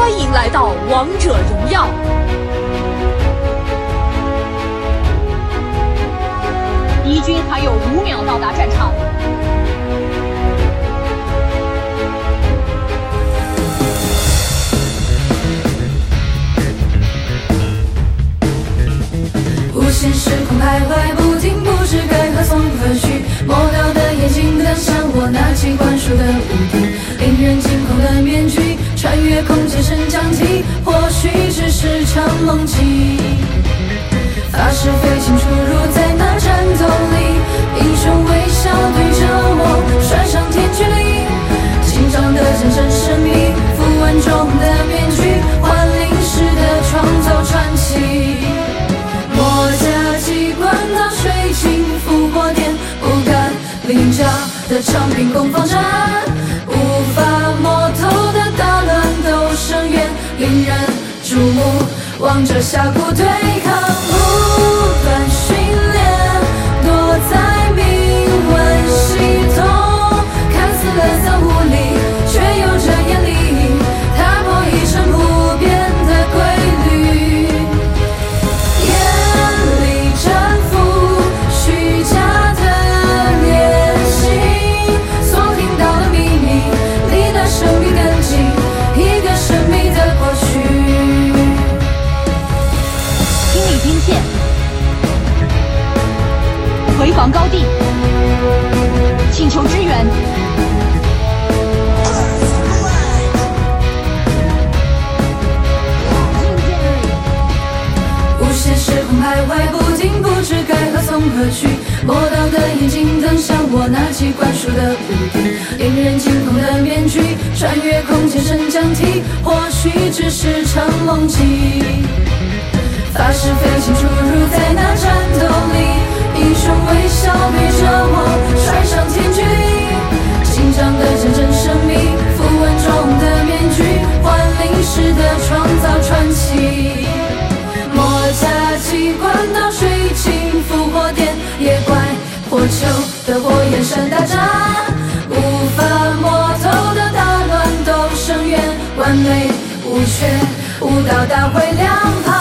欢迎来到王者荣耀。敌军还有5秒到达战场。 无限时空徘徊不停，不知该何从何去。莫道的眼睛瞪向我，拿起灌输的无敌，令人惊恐的面具，穿越空间升降梯，或许只是场梦境。发誓飞行出入在那战斗里，英雄微笑对着我，甩上天距离，紧张的战争神秘，符文中的面具，换临时的创造传奇。魔甲机关到水晶复活点，不敢凌驾的长柄攻防战，无法摸透的大乱斗深渊，令人瞩目。王者峡谷对抗，不断训练，躲在命运系统，看似懒散无力，却有着眼力，踏破一成不变的规律。眼里战俘，虚假的练习，所听到的秘密，离那神秘更近，一个神秘的过去。 听力兵线，回防高地，请求支援。 无限时空徘徊不停，不知该何从何去。魔道的眼睛瞪向我，拿起灌输的无敌，令人惊恐的面具，穿越空间升降梯，或许只是场梦境。发誓飞行出入在那战斗里，英雄微笑对着我，甩上天距离，紧张的战争神秘，符文中的面具，换临时的创造传奇。魔甲机关到水晶复活点，也怪火球的火焰山大战，无法摸透的大乱斗深渊，完美无缺，舞蹈大会两旁。